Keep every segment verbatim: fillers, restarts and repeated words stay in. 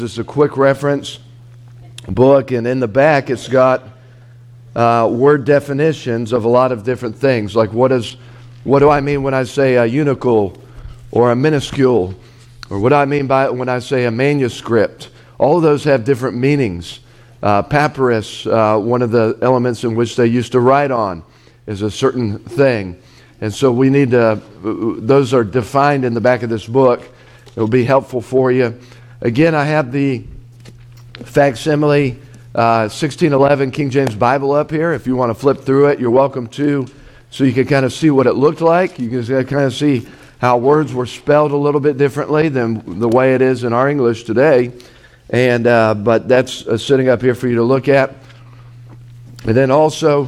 This is a quick reference book, and in the back it's got uh, word definitions of a lot of different things, like what is, what do I mean when I say a unicule or a minuscule, or what do I mean by when I say a manuscript. All of those have different meanings. Uh, papyrus, uh, one of the elements in which they used to write on, is a certain thing. And so we need to, those are defined in the back of this book. It will be helpful for you. Again, I have the facsimile uh, sixteen eleven King James Bible up here. If you want to flip through it, you're welcome to, so you can kind of see what it looked like. You can kind of see how words were spelled a little bit differently than the way it is in our English today. And uh, but that's uh, sitting up here for you to look at. And then also,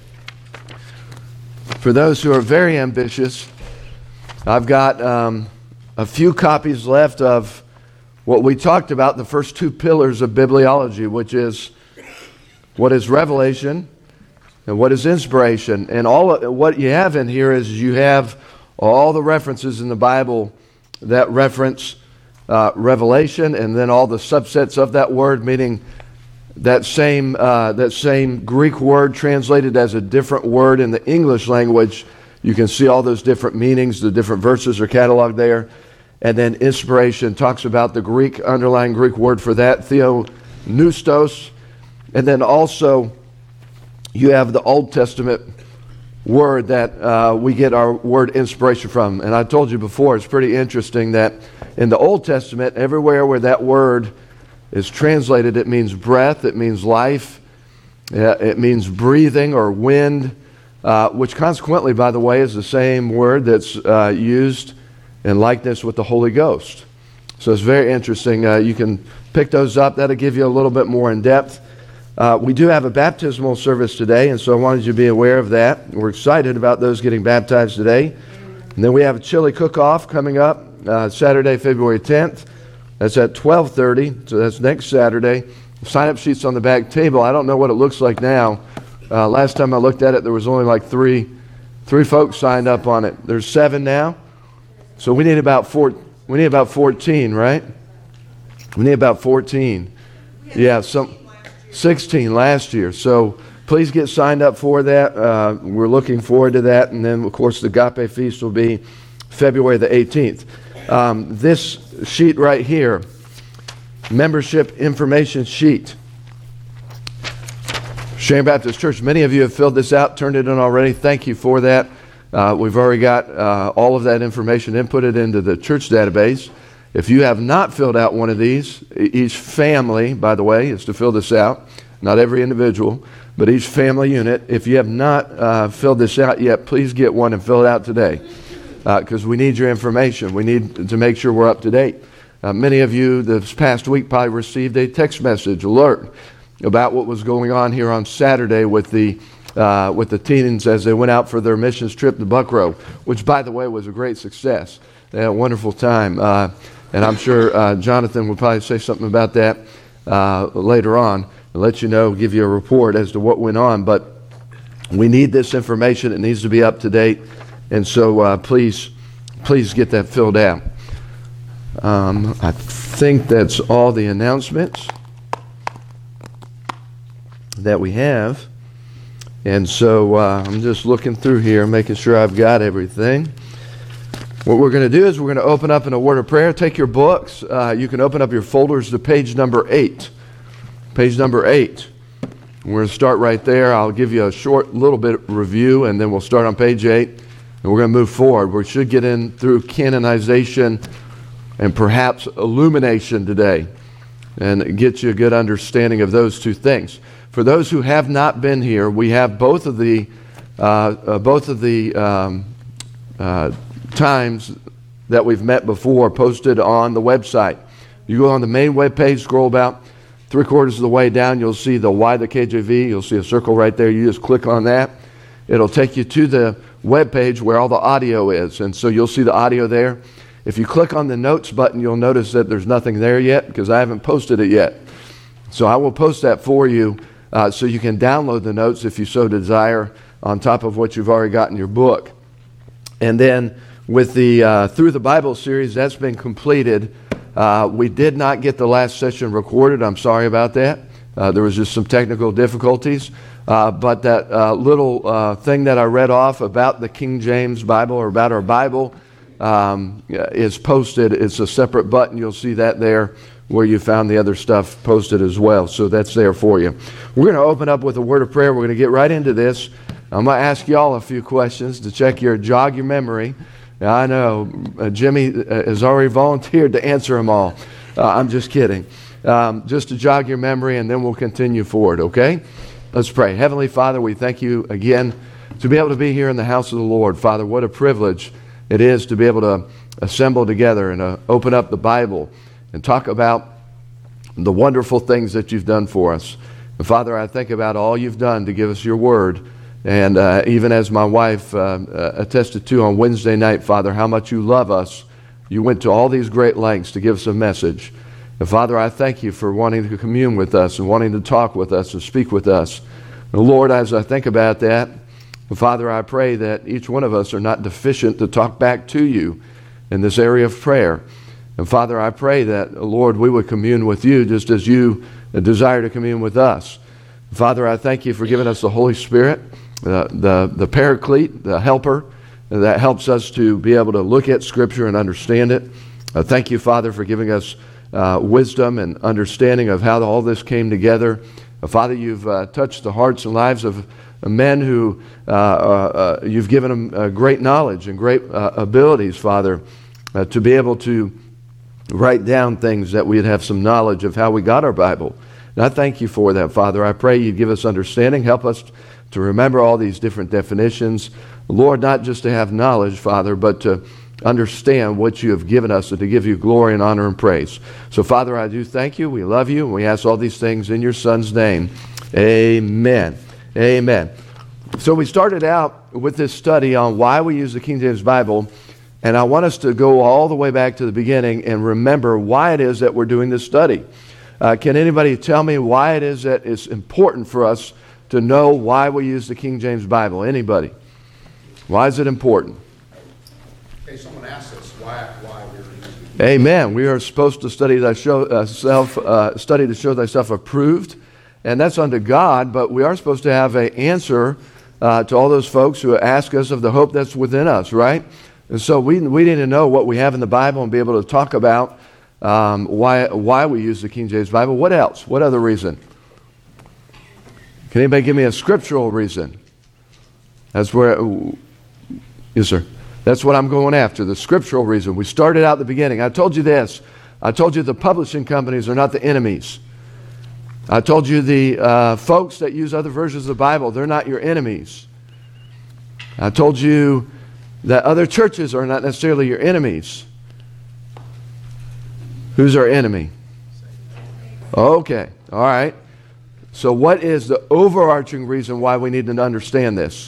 for those who are very ambitious, I've got um, a few copies left of what we talked about, the first two pillars of bibliology, which is what is revelation and what is inspiration. And all of, what you have in here is you have all the references in the Bible that reference uh, revelation, and then all the subsets of that word, meaning that same uh, that same Greek word translated as a different word in the English language. You can see all those different meanings. The different verses are cataloged there. And then inspiration talks about the Greek, underlying Greek word for that, theopneustos. And then also you have the Old Testament word that uh, we get our word inspiration from. And I told you before, it's pretty interesting that in the Old Testament, everywhere where that word is translated, it means breath, it means life, it means breathing or wind, uh, which consequently, by the way, is the same word that's uh, used in likeness with the Holy Ghost. So it's very interesting. Uh, you can pick those up. That'll give you a little bit more in depth. Uh, we do have a baptismal service today, and so I wanted you to be aware of that. We're excited about those getting baptized today. And then we have a chili cook-off coming up uh, Saturday, February tenth. That's at twelve thirty, so that's next Saturday. Sign-up sheets on the back table. I don't know what it looks like now. Uh, last time I looked at it, there was only like three, three folks signed up on it. There's seven now. So we need about four. We need about fourteen, right? We need about fourteen. Yeah, some sixteen last year. So please get signed up for that. Uh, we're looking forward to that. And then, of course, the Agape Feast will be February the eighteenth. Um, this sheet right here, membership information sheet. Sharon Baptist Church. Many of you have filled this out, turned it in already. Thank you for that. Uh, we've already got uh, all of that information inputted into the church database. If you have not filled out one of these, each family, by the way, is to fill this out. Not every individual, but each family unit. If you have not uh, filled this out yet, please get one and fill it out today, because uh, we need your information. We need to make sure we're up to date. Uh, many of you this past week probably received a text message alert about what was going on here on Saturday with the Uh, with the teens as they went out for their missions trip to Buckrow, which, by the way, was a great success. They had a wonderful time. Uh, and I'm sure uh, Jonathan will probably say something about that uh, later on and let you know, give you a report as to what went on. But we need this information. It needs to be up to date. And so uh, please, please get that filled out. Um, I think that's all the announcements that we have. And so uh, I'm just looking through here, making sure I've got everything. What we're going to do is we're going to open up in a word of prayer. Take your books. Uh, you can open up your folders to page number eight. Page number eight. We're going to start right there. I'll give you a short little bit of review, and then we'll start on page eight. And we're going to move forward. We should get in through canonization and perhaps illumination today and get you a good understanding of those two things. For those who have not been here, we have both of the uh, uh, both of the um, uh, times that we've met before posted on the website. You go on the main web page, scroll about three quarters of the way down, you'll see the Why the K J V. You'll see a circle right there. You just click on that. It'll take you to the web page where all the audio is, and so you'll see the audio there. If you click on the notes button, you'll notice that there's nothing there yet because I haven't posted it yet. So I will post that for you. Uh, so you can download the notes if you so desire on top of what you've already got in your book. And then with the uh, Through the Bible series, that's been completed. Uh, we did not get the last session recorded. I'm sorry about that. Uh, there was just some technical difficulties. Uh, but that uh, little uh, thing that I read off about the King James Bible, or about our Bible, um, is posted. It's a separate button. You'll see that there where you found the other stuff posted as well. So that's there for you. We're going to open up with a word of prayer. We're going to get right into this. I'm going to ask y'all a few questions to check your, jog your memory. Now, I know uh, Jimmy has already volunteered to answer them all. Uh, I'm just kidding. Um, just to jog your memory, and then we'll continue forward, okay? Let's pray. Heavenly Father, we thank you again to be able to be here in the house of the Lord. Father, what a privilege it is to be able to assemble together and uh, open up the Bible and talk about the wonderful things that you've done for us. And Father, I think about all you've done to give us your word. And uh, even as my wife uh, uh, attested to on Wednesday night, Father, how much you love us. You went to all these great lengths to give us a message. And Father, I thank you for wanting to commune with us and wanting to talk with us and speak with us. And Lord, as I think about that, Father, I pray that each one of us are not deficient to talk back to you in this area of prayer. And Father, I pray that, Lord, we would commune with you just as you desire to commune with us. Father, I thank you for giving us the Holy Spirit, uh, the, the Paraclete, the helper, that helps us to be able to look at Scripture and understand it. Uh, thank you, Father, for giving us uh, wisdom and understanding of how all this came together. Uh, Father, you've uh, touched the hearts and lives of men who uh, uh, uh, you've given them uh, great knowledge and great uh, abilities, Father, uh, to be able to write down things that we'd have some knowledge of how we got our Bible. And I thank you for that, Father. I pray you give us understanding. Help us to remember all these different definitions. Lord, not just to have knowledge, Father, but to understand what you have given us and to give you glory and honor and praise. So, Father, I do thank you. We love you. And we ask all these things in your Son's name. Amen. Amen. So we started out with this study on why we use the King James Bible. And I want us to go all the way back to the beginning and remember why it is that we're doing this study. Uh, can anybody tell me why it is that it's important for us to know why we use the King James Bible? Anybody? Why is it important? Hey, someone asked us why why we're using it. Amen. We are supposed to study thyself, uh, study to show thyself approved, and that's unto God. But we are supposed to have an answer uh, to all those folks who ask us of the hope that's within us, right? And so we we need to know what we have in the Bible and be able to talk about um, why why we use the King James Bible. What else? What other reason? Can anybody give me a scriptural reason? That's where, yes, sir. That's what I'm going after, the scriptural reason. We started out at the beginning. I told you this. I told you the publishing companies are not the enemies. I told you the uh, folks that use other versions of the Bible, they're not your enemies. I told you that other churches are not necessarily your enemies. Who's our enemy? Okay, all right. So what is the overarching reason why we need to understand this?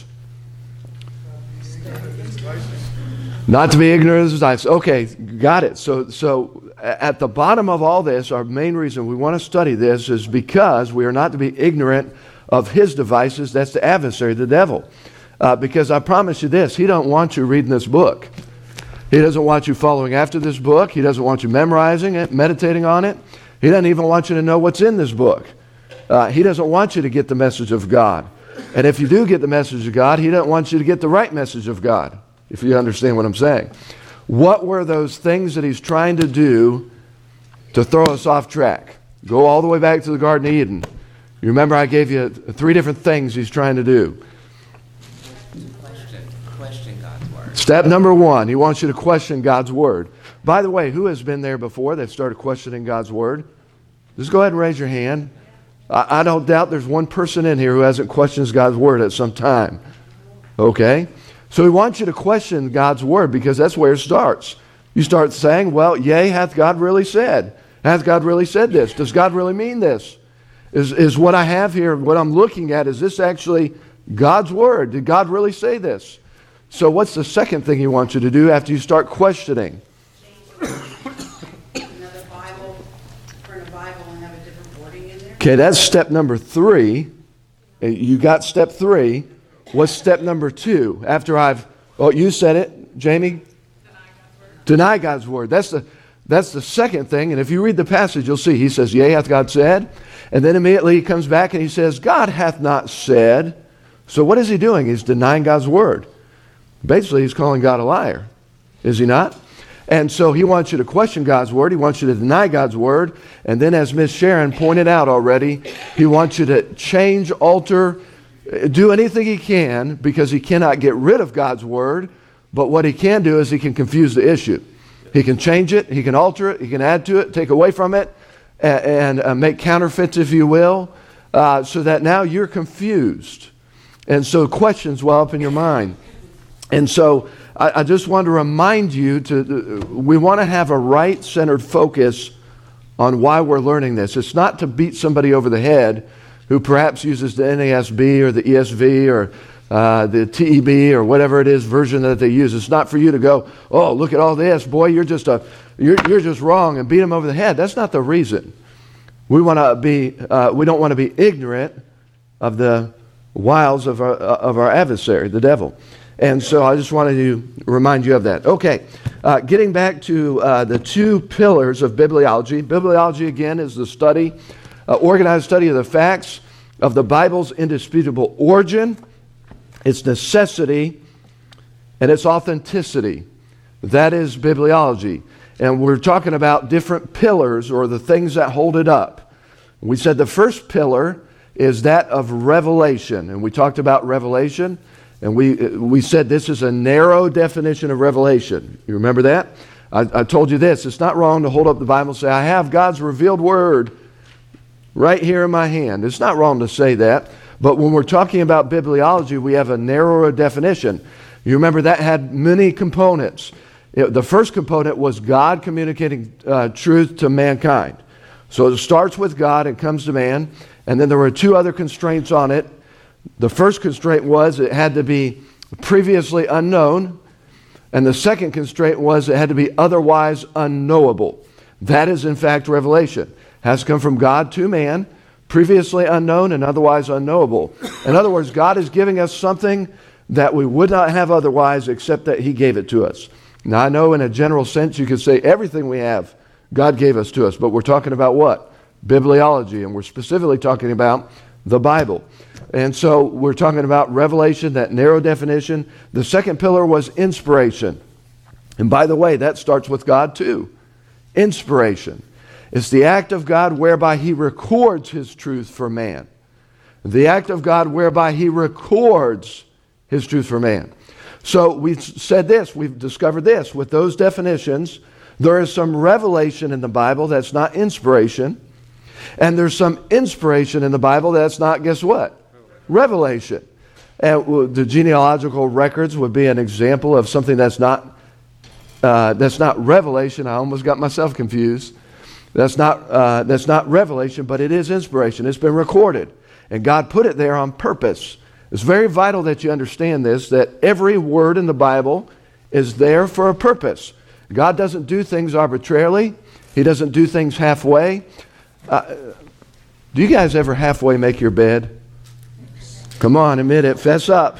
Not to be ignorant of his devices. Okay, got it. So, so at the bottom of all this, our main reason we want to study this is because we are not to be ignorant of his devices. That's the adversary, the devil. Uh, because I promise you this, he don't want you reading this book. He doesn't want you following after this book. He doesn't want you memorizing it, meditating on it. He doesn't even want you to know what's in this book. Uh, he doesn't want you to get the message of God. And if you do get the message of God, he doesn't want you to get the right message of God, if you understand what I'm saying. What were those things that he's trying to do to throw us off track? Go all the way back to the Garden of Eden. You remember I gave you three different things he's trying to do. Question, question God's word. Step number one, he wants you to question God's word. By the way, who has been there before that started questioning God's word? Just go ahead and raise your hand. I, I don't doubt there's one person in here who hasn't questioned God's word at some time. Okay? So he wants you to question God's word because that's where it starts. You start saying, well, yea, hath God really said? Hath God really said this? Does God really mean this? Is, is what I have here, what I'm looking at, is this actually God's word? Did God really say this? So what's the second thing he wants you to do after you start questioning? Another Bible, print a Bible and have a different wording in there. Okay, that's step number three. You got step three. What's step number two? After I've, oh, you said it, Jamie? Deny God's word. Deny God's word. That's the, That's the second thing. And if you read the passage, you'll see he says, yea, hath God said. And then immediately he comes back and he says, God hath not said. So what is he doing? He's denying God's word. Basically, he's calling God a liar. Is he not? And so he wants you to question God's word. He wants you to deny God's word. And then, as Miss Sharon pointed out already, he wants you to change, alter, do anything he can, because he cannot get rid of God's word. But what he can do is he can confuse the issue. He can change it. He can alter it. He can add to it, take away from it, and, and uh, make counterfeits, if you will, uh, so that now you're confused. And so questions well up in your mind. And so I, I just want to remind you to, uh, we want to have a right-centered focus on why we're learning this. It's not to beat somebody over the head who perhaps uses the N A S B or the E S V or uh, the T E B or whatever it is version that they use. It's not for you to go, oh, look at all this, boy, you're just a, you're, you're just wrong, and beat them over the head. That's not the reason. We want to be, uh, we don't want to be ignorant of the wiles of our, of our adversary, the devil. And so I just wanted to remind you of that. Okay, uh, getting back to uh, the two pillars of bibliology. Bibliology, again, is the study, uh, organized study of the facts of the Bible's indisputable origin, its necessity, and its authenticity. That is bibliology. And we're talking about different pillars, or the things that hold it up. We said the first pillar is that of revelation. And we talked about revelation. And we we said this is a narrow definition of revelation. You remember that? I, I told you this. It's not wrong to hold up the Bible and say, I have God's revealed word right here in my hand. It's not wrong to say that. But when we're talking about bibliology, we have a narrower definition. You remember that had many components. It, the first component was God communicating uh, truth to mankind. So it starts with God and comes to man. And then there were two other constraints on it. The first constraint was it had to be previously unknown. And the second constraint was it had to be otherwise unknowable. That is, in fact, revelation. It has to come from God to man, previously unknown and otherwise unknowable. In other words, God is giving us something that we would not have otherwise, except that he gave it to us. Now, I know in a general sense you could say everything we have, God gave us to us. But we're talking about what? Bibliology. And we're specifically talking about the Bible. And so we're talking about revelation, that narrow definition. The second pillar was inspiration. And by the way, that starts with God too. Inspiration. It's the act of God whereby he records his truth for man. The act of God whereby he records his truth for man. So we've said this, we've discovered this. With those definitions, there is some revelation in the Bible that's not inspiration. And there's some inspiration in the Bible that's not, guess what? Revelation. And the genealogical records would be an example of something that's not uh, that's not revelation. I almost got myself confused. That's not uh, that's not revelation, but it is inspiration. It's been recorded, and God put it there on purpose. It's very vital that you understand this, that every word in the Bible is there for a purpose. God doesn't do things arbitrarily. He doesn't do things halfway. Uh, do you guys ever halfway make your bed? Come on, admit it. Fess up.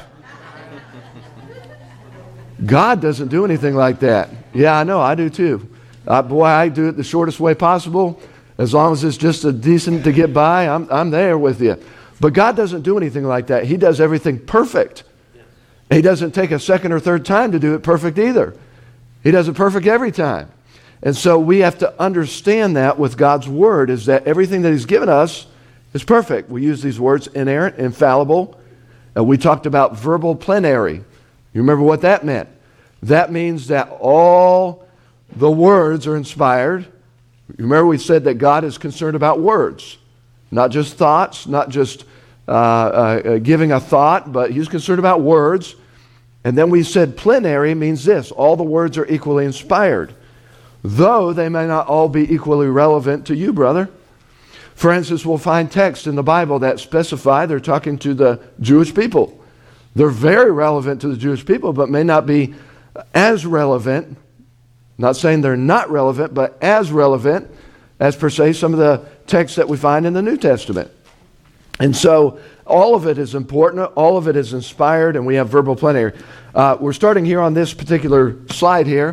God doesn't do anything like that. Yeah, I know. I do too. Uh, boy, I do it the shortest way possible. As long as it's just a decent to get by, I'm, I'm there with you. But God doesn't do anything like that. He does everything perfect. He doesn't take a second or third time to do it perfect either. He does it perfect every time. And so we have to understand that with God's word, is that everything that he's given us is perfect. We use these words, inerrant, infallible. Uh, we talked about verbal plenary. You remember what that meant? That means that all the words are inspired. You remember we said that God is concerned about words, not just thoughts, not just uh, uh, giving a thought, but he's concerned about words. And then we said plenary means this: all the words are equally inspired, though they may not all be equally relevant to you, brother. For instance, we'll find texts in the Bible that specify they're talking to the Jewish people. They're very relevant to the Jewish people, but may not be as relevant. Not saying they're not relevant, but as relevant as, per se, some of the texts that we find in the New Testament. And so all of it is important. All of it is inspired, and we have verbal plenary. Uh, we're starting here on this particular slide here.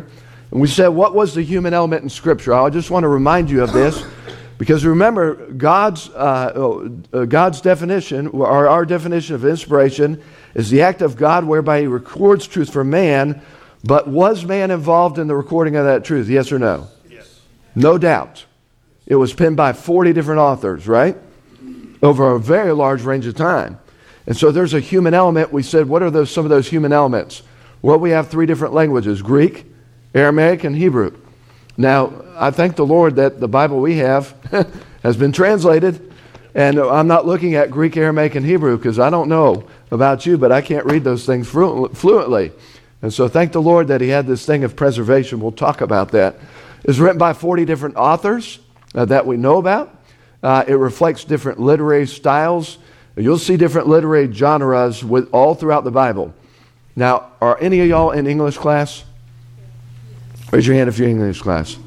And we said, what was the human element in Scripture? I just want to remind you of this, because remember, God's, uh, uh, God's definition, or our definition of inspiration, is the act of God whereby He records truth for man. But was man involved in the recording of that truth? Yes or no? Yes. No doubt. It was penned by forty different authors, right? Over a very large range of time. And so there's a human element. We said, what are those some of those human elements? Well, we have three different languages: Greek, Aramaic, and Hebrew. Now, I thank the Lord that the Bible we have has been translated. And I'm not looking at Greek, Aramaic, and Hebrew because I don't know about you, but I can't read those things fluently. And so thank the Lord that He had this thing of preservation. We'll talk about that. It's written by forty different authors uh, that we know about. Uh, it reflects different literary styles. You'll see different literary genres with all throughout the Bible. Now, are any of y'all in English class? Raise your hand if you're in English class.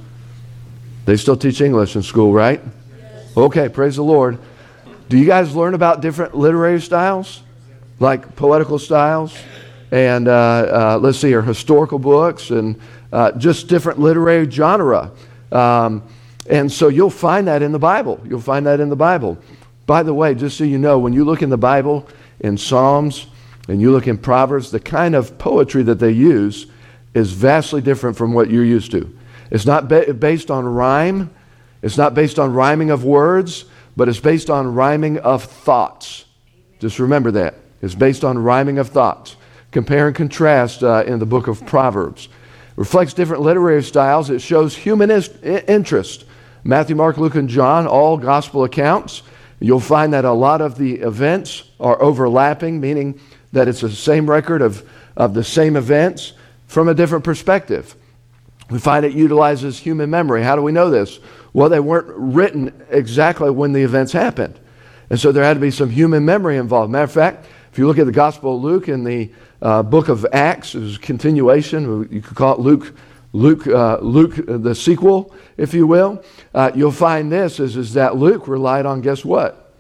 They still teach English in school, right? Yes. Okay, praise the Lord. Do you guys learn about different literary styles? Like poetical styles? And uh, uh, let's see here, historical books and uh, just different literary genre. Um, and so you'll find that in the Bible. You'll find that in the Bible. By the way, just so you know, when you look in the Bible, in Psalms, and you look in Proverbs, the kind of poetry that they use is vastly different from what you're used to. It's not ba- based on rhyme. It's not based on rhyming of words, but it's based on rhyming of thoughts. Just remember that. It's based on rhyming of thoughts. Compare and contrast uh, in the book of Proverbs. It reflects different literary styles. It shows human is- interest. Matthew, Mark, Luke, and John, all gospel accounts. You'll find that a lot of the events are overlapping, meaning that it's the same record of, of the same events from a different perspective. We find it utilizes human memory. How do we know this? Well, they weren't written exactly when the events happened. And so there had to be some human memory involved. Matter of fact, if you look at the Gospel of Luke in the uh, book of Acts, it was a continuation. You could call it Luke, Luke, uh, Luke, uh, the sequel, if you will. Uh, you'll find this is, is that Luke relied on, guess what?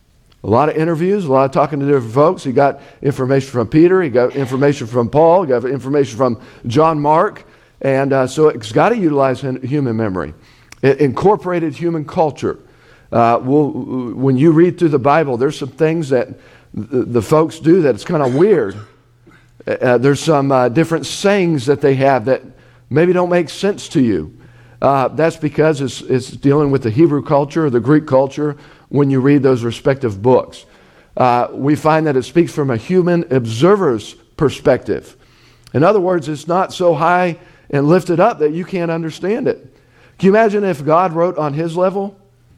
A lot of interviews, a lot of talking to different folks. He got information from Peter. He got information from Paul. He got information from John Mark. And uh, so it's got to utilize human memory. It incorporated human culture. Uh, we'll, when you read through the Bible, there's some things that the, the folks do that it's kind of weird. Uh, there's some uh, different sayings that they have that maybe don't make sense to you. Uh, that's because it's, it's dealing with the Hebrew culture or the Greek culture when you read those respective books. Uh, we find that it speaks from a human observer's perspective. In other words, it's not so high and lifted up that you can't understand it. Can you imagine if God wrote on His level?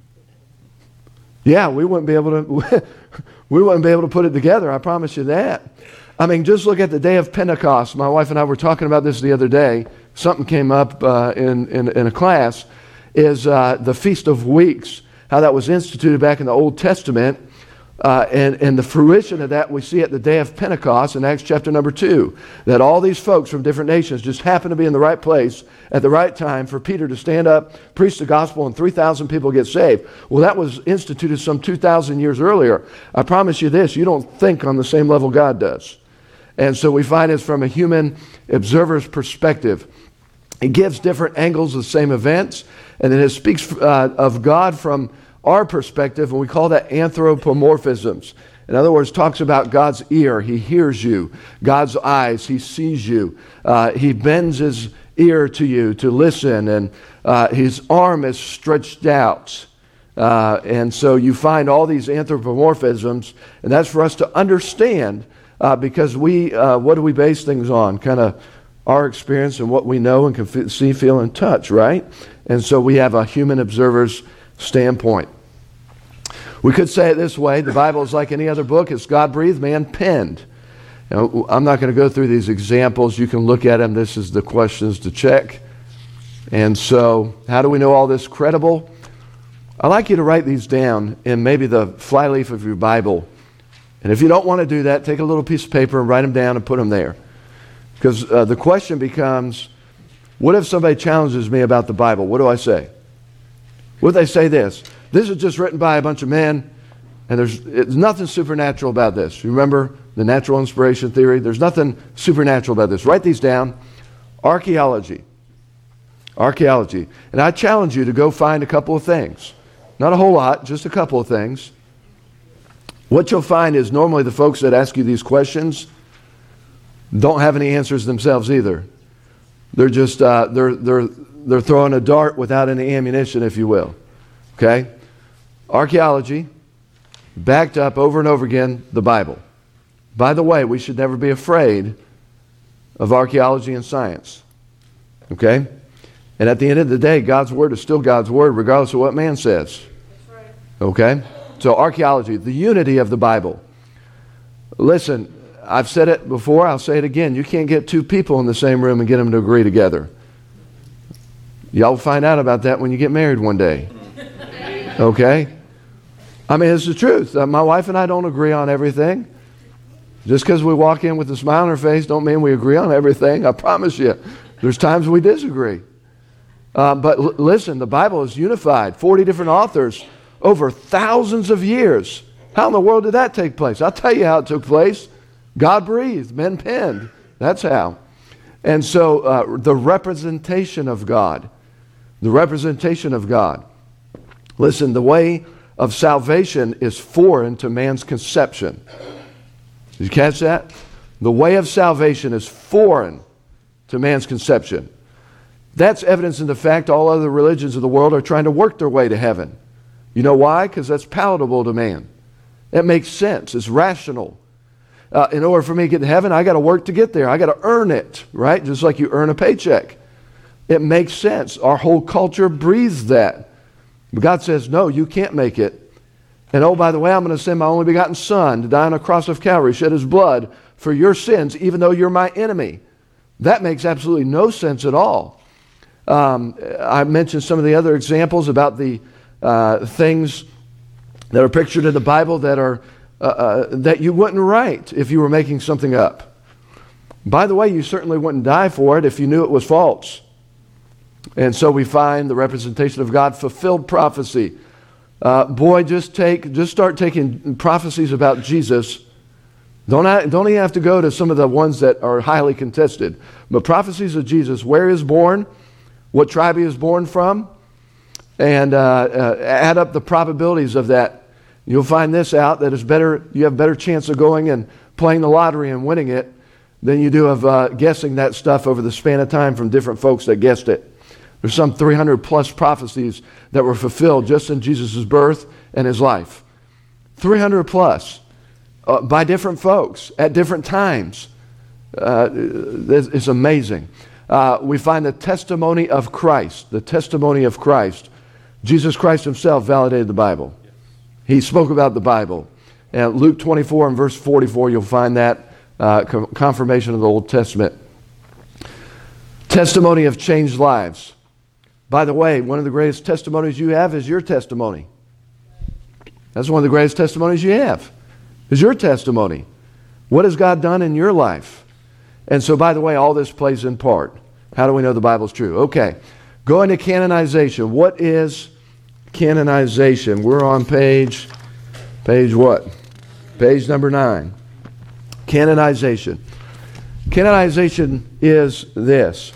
Yeah, we wouldn't be able to we wouldn't be able to put it together, I promise you that. I mean, just look at the day of Pentecost. My wife and I were talking about this the other day. Something came up uh, in, in, in a class, is uh, the Feast of Weeks, how that was instituted back in the Old Testament. Uh, and, and the fruition of that we see at the day of Pentecost in Acts chapter number two, that all these folks from different nations just happened to be in the right place at the right time for Peter to stand up, preach the gospel, and three thousand people get saved. Well, that was instituted some two thousand years earlier. I promise you this, you don't think on the same level God does. And so we find it's from a human observer's perspective. It gives different angles of the same events, and then it speaks uh, of God from our perspective, and we call that anthropomorphisms. In other words, talks about God's ear. He hears you. God's eyes. He sees you. Uh, he bends His ear to you to listen, and uh, His arm is stretched out. Uh, and so you find all these anthropomorphisms, and that's for us to understand uh, because we, uh, what do we base things on? Kind of our experience and what we know and can f- see, feel, and touch, right? And so we have a human observer's standpoint. We could say it this way: the Bible is like any other book. It's God-breathed, man-penned. You know, I'm not going to go through these examples. You can look at them. This is the questions to check. And so, how do we know all this credible? I'd like you to write these down in maybe the flyleaf of your Bible. And if you don't want to do that, take a little piece of paper and write them down and put them there. Because uh, the question becomes, what if somebody challenges me about the Bible? What do I say? What if they say this? This is just written by a bunch of men, and there's it's nothing supernatural about this. You remember the natural inspiration theory? There's nothing supernatural about this. Write these down. Archaeology. Archaeology. And I challenge you to go find a couple of things. Not a whole lot, just a couple of things. What you'll find is normally the folks that ask you these questions don't have any answers themselves either. They're just, uh, they're, they're, they're throwing a dart without any ammunition, if you will. Okay? Archaeology, backed up over and over again, the Bible. By the way, we should never be afraid of archaeology and science. Okay? And at the end of the day, God's Word is still God's Word, regardless of what man says. That's right. Okay? So archaeology, the unity of the Bible. Listen, I've said it before, I'll say it again. You can't get two people in the same room and get them to agree together. Y'all find out about that when you get married one day. Okay? I mean, it's the truth. Uh, my wife and I don't agree on everything. Just because we walk in with a smile on our face don't mean we agree on everything. I promise you. There's times we disagree. Uh, but l- listen, the Bible is unified. forty different authors over thousands of years. How in the world did that take place? I'll tell you how it took place. God breathed. Men penned. That's how. And so uh, the representation of God. The representation of God. Listen, the way of salvation is foreign to man's conception. Did you catch that? The way of salvation is foreign to man's conception. That's evidence in the fact all other religions of the world are trying to work their way to heaven. You know why? Because that's palatable to man. It makes sense. It's rational. Uh, in order for me to get to heaven, I got to work to get there. I got to earn it, right? Just like you earn a paycheck. It makes sense. Our whole culture breathes that. But God says, no, you can't make it. And oh, by the way, I'm going to send my only begotten Son to die on a cross of Calvary, shed his blood for your sins, even though you're my enemy. That makes absolutely no sense at all. Um, I mentioned some of the other examples about the uh, things that are pictured in the Bible that are uh, uh, that you wouldn't write if you were making something up. By the way, you certainly wouldn't die for it if you knew it was false. And so we find the representation of God, fulfilled prophecy. Uh, boy, just take, just start taking prophecies about Jesus. Don't, don't even have to go to some of the ones that are highly contested. But prophecies of Jesus, where he is born, what tribe he is born from, and uh, uh, add up the probabilities of that. You'll find this out, that it's better, you have a better chance of going and playing the lottery and winning it than you do of uh, guessing that stuff over the span of time from different folks that guessed it. There's some three hundred plus prophecies that were fulfilled just in Jesus' birth and his life. three hundred plus uh, by different folks at different times. Uh, it's, it's amazing. Uh, we find the testimony of Christ, the testimony of Christ. Jesus Christ himself validated the Bible. He spoke about the Bible. And Luke twenty-four and verse forty-four, you'll find that uh, confirmation of the Old Testament. Testimony of changed lives. By the way, one of the greatest testimonies you have is your testimony. That's one of the greatest testimonies you have, is your testimony. What has God done in your life? And so, by the way, all this plays in part. How do we know the Bible's true? Okay, going to canonization. What is canonization? We're on page, page what? Page number nine. Canonization. Canonization is this.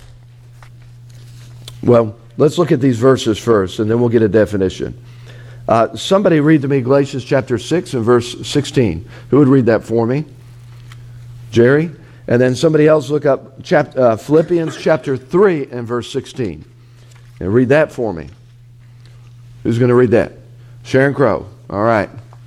Well, let's look at these verses first, and then we'll get a definition. Uh, somebody read to me Galatians chapter six and verse sixteen. Who would read that for me? Jerry? And then somebody else look up chap- uh, Philippians chapter three and verse sixteen. And read that for me. Who's going to read that? Sharon Crow. All right.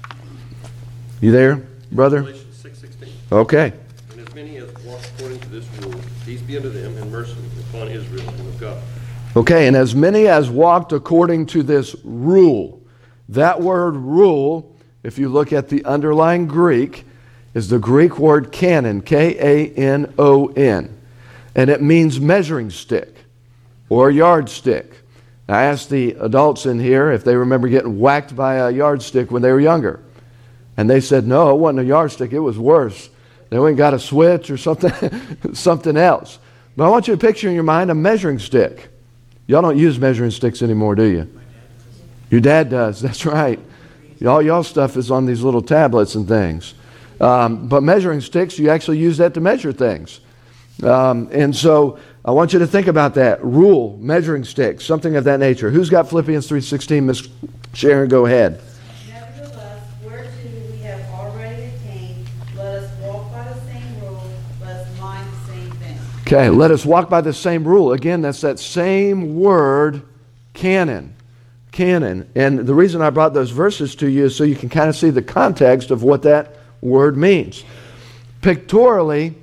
You there, brother? Galatians six sixteen. Okay. And as many as walk according to this rule, peace be unto them, and mercy upon Israel, and of God. Okay, and as many as walked according to this rule. That word rule, if you look at the underlying Greek, is the Greek word canon, K A N O N. And it means measuring stick or yardstick. I asked the adults in here if they remember getting whacked by a yardstick when they were younger. And they said, no, it wasn't a yardstick, it was worse. They went and got a switch or something, something else. But I want you to picture in your mind a measuring stick. Y'all don't use measuring sticks anymore, do you? Your dad does, that's right. All y'all stuff is on these little tablets and things. Um, but measuring sticks, you actually use that to measure things. Um, and so I want you to think about that. Rule, measuring stick, something of that nature. Who's got Philippians three sixteen? Miss Sharon, go ahead. Nevertheless, whereto we have already attained, let us walk by the same rule, let us mind the same thing. Okay, let us walk by the same rule. Again, that's that same word, canon. Canon. And the reason I brought those verses to you is so you can kind of see the context of what that word means. Pictorially,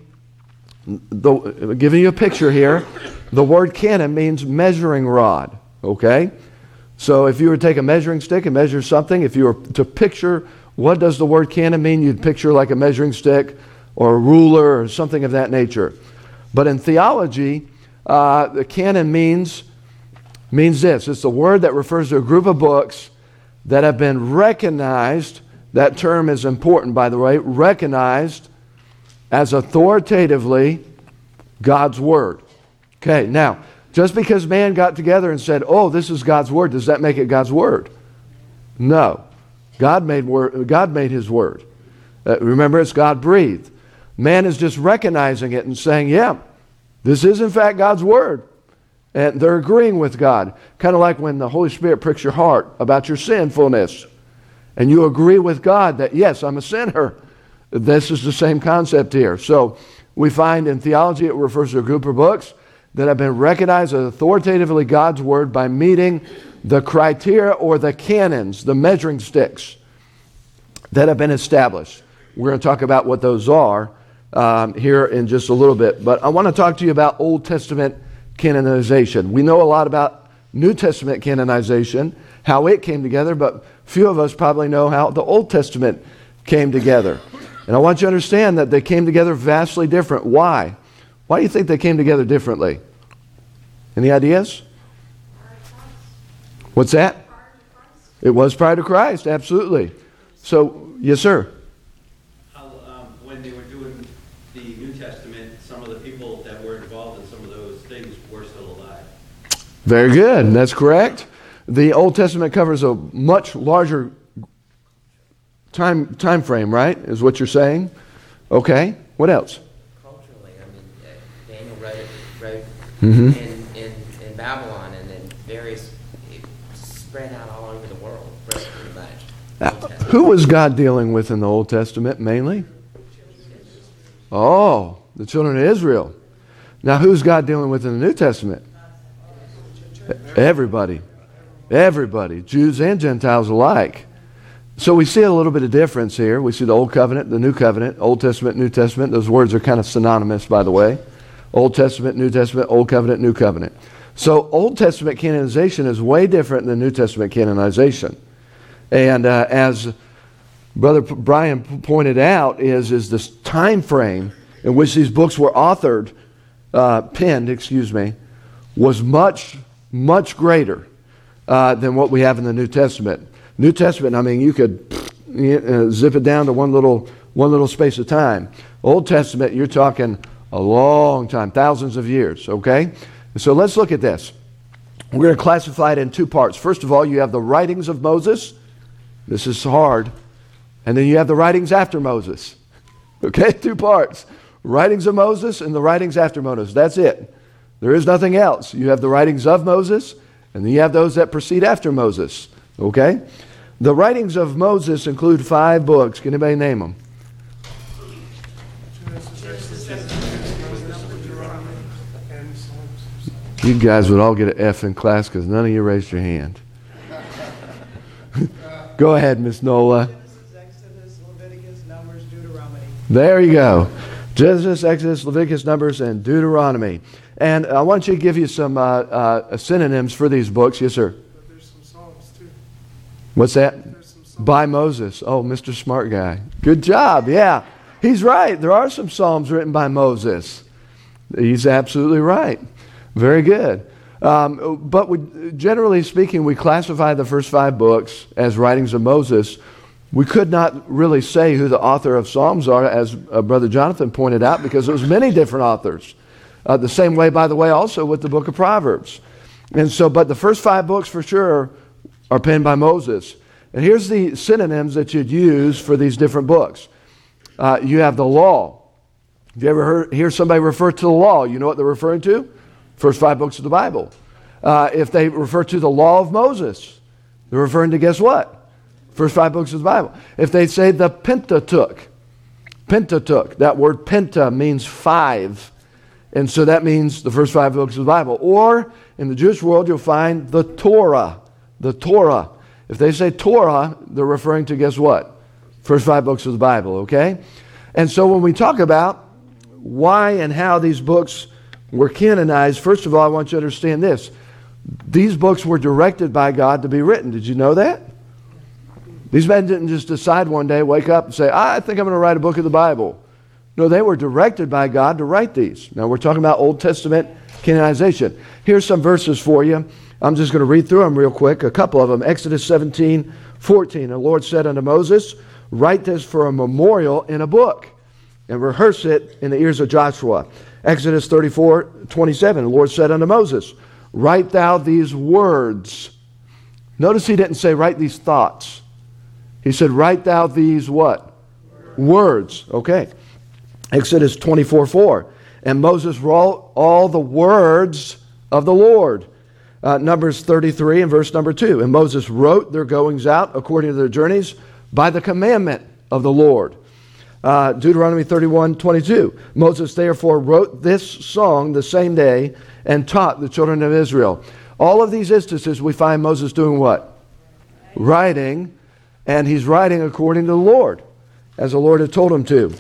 the, giving you a picture here, the word canon means measuring rod. Okay? So if you were to take a measuring stick and measure something, if you were to picture what does the word canon mean, you'd picture like a measuring stick or a ruler or something of that nature. But in theology, uh, the canon means, means this. It's the word that refers to a group of books that have been recognized. That term is important, by the way. Recognized as authoritatively God's Word. Okay, now, just because man got together and said, oh, this is God's Word, does that make it God's Word? No. God made, word, God made His Word. Uh, remember, it's God breathed. Man is just recognizing it and saying, yeah, this is in fact God's Word. And they're agreeing with God. Kind of like when the Holy Spirit pricks your heart about your sinfulness. And you agree with God that, yes, I'm a sinner. This is the same concept here. So we find in theology it refers to a group of books that have been recognized as authoritatively God's Word by meeting the criteria or the canons, the measuring sticks that have been established. We're going to talk about what those are um, here in just a little bit. But I want to talk to you about Old Testament canonization. We know a lot about New Testament canonization, how it came together, but few of us probably know how the Old Testament came together. And I want you to understand that they came together vastly different. Why? Why do you think they came together differently? Any ideas? What's that? It was prior to Christ, absolutely. So, yes, sir. How, um, when they were doing the New Testament, some of the people that were involved in some of those things were still alive. Very good. That's correct. The Old Testament covers a much larger time time frame, right? Is what you're saying? Okay. What else? Culturally, I mean, uh, Daniel wrote, wrote Mhm. in, in, in Babylon and then various, it spread out all over the world, pretty much. Old Testament. Who was God dealing with in the Old Testament mainly? Oh, the children of Israel. Now, who's God dealing with in the New Testament? Everybody. Everybody. Jews and Gentiles alike. So we see a little bit of difference here. We see the Old Covenant, the New Covenant, Old Testament, New Testament. Those words are kind of synonymous, by the way. Old Testament, New Testament, Old Covenant, New Covenant. So Old Testament canonization is way different than New Testament canonization. And uh, as Brother P- Brian p- pointed out, is, is this time frame in which these books were authored, uh, penned, excuse me, was much, much greater uh, than what we have in the New Testament. New Testament, I mean, you could uh, zip it down to one little one little space of time. Old Testament, you're talking a long time, thousands of years, okay? So let's look at this. We're going to classify it in two parts. First of all, you have the writings of Moses. This is hard. And then you have the writings after Moses. Okay, two parts. Writings of Moses and the writings after Moses. That's it. There is nothing else. You have the writings of Moses, and then you have those that proceed after Moses. Okay? The writings of Moses include five books. Can anybody name them? You guys would all get an F in class because none of you raised your hand. Go ahead, Miss Nola. Genesis, Exodus, Leviticus, Numbers, Deuteronomy. There you go. Genesis, Exodus, Leviticus, Numbers, and Deuteronomy. And I want you to give you some uh, uh, synonyms for these books. Yes, sir. But there's some Psalms too. What's that? There's some Psalms. By Moses. Oh, Mister Smart Guy. Good job. Yeah. He's right. There are some Psalms written by Moses. He's absolutely right. Very good. Um, but we, generally speaking, we classify the first five books as writings of Moses. We could not really say who the author of Psalms are, as uh, Brother Jonathan pointed out, because there was many different authors. Uh, the same way, by the way, also with the book of Proverbs. And so, but the first five books for sure are penned by Moses. And here's the synonyms that you'd use for these different books. Uh, you have the law. Have you ever heard, hear somebody refer to the law? You know what they're referring to? First five books of the Bible. Uh, if they refer to the law of Moses, they're referring to guess what? First five books of the Bible. If they say the Pentateuch, Pentateuch, that word penta means five. And so that means the first five books of the Bible. Or in the Jewish world, you'll find the Torah. The Torah. If they say Torah, they're referring to guess what? First five books of the Bible, okay? And so when we talk about why and how these books were canonized, first of all, I want you to understand this. These books were directed by God to be written. Did you know that? These men didn't just decide one day, wake up and say, I think I'm going to write a book of the Bible. No, they were directed by God to write these. Now, we're talking about Old Testament canonization. Here's some verses for you. I'm just going to read through them real quick, a couple of them. Exodus seventeen, fourteen. The Lord said unto Moses, write this for a memorial in a book, and rehearse it in the ears of Joshua. Exodus thirty-four, twenty-seven. The Lord said unto Moses, write thou these words. Notice he didn't say write these thoughts. He said write thou these what? Words. Okay. Exodus twenty-four, four. And Moses wrote all the words of the Lord. Uh, Numbers thirty-three and verse number two. And Moses wrote their goings out according to their journeys by the commandment of the Lord. Uh, Deuteronomy thirty-one, twenty-two. Moses therefore wrote this song the same day and taught the children of Israel. All of these instances we find Moses doing what? Writing, and he's writing according to the Lord, as the Lord had told him to.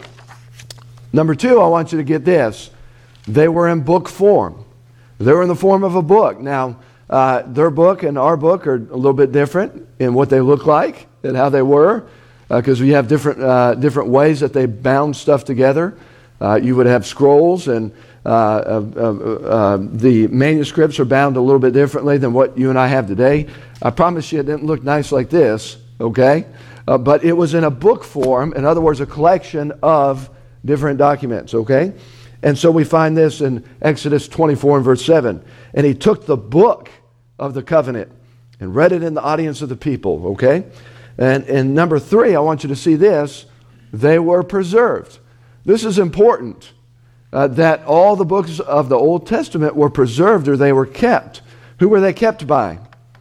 Number two, I want you to get this. They were in book form. They were in the form of a book. Now, uh, their book and our book are a little bit different in what they look like and how they were, because uh, we have different uh, different ways that they bound stuff together. Uh, you would have scrolls, and uh, uh, uh, uh, the manuscripts are bound a little bit differently than what you and I have today. I promise you it didn't look nice like this, okay? Uh, but it was in a book form, in other words, a collection of different documents, okay? And so we find this in Exodus twenty-four and verse seven. And he took the book of the covenant and read it in the audience of the people, okay? And, and number three, I want you to see this. They were preserved. This is important, uh, that all the books of the Old Testament were preserved, or they were kept. Who were they kept by?